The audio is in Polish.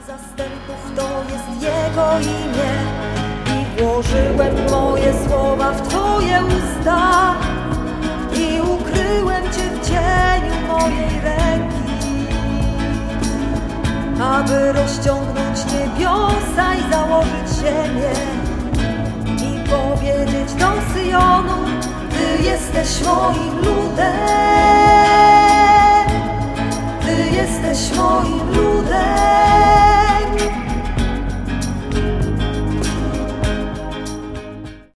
zastępów to jest Jego imię i włożyłem moje słowa w Twoje usta i ukryłem Cię w cieniu mojej ręki, aby rozciągnąć niebiosa i założyć ziemię i powiedzieć do Syjonu: Ty jesteś moim ludem.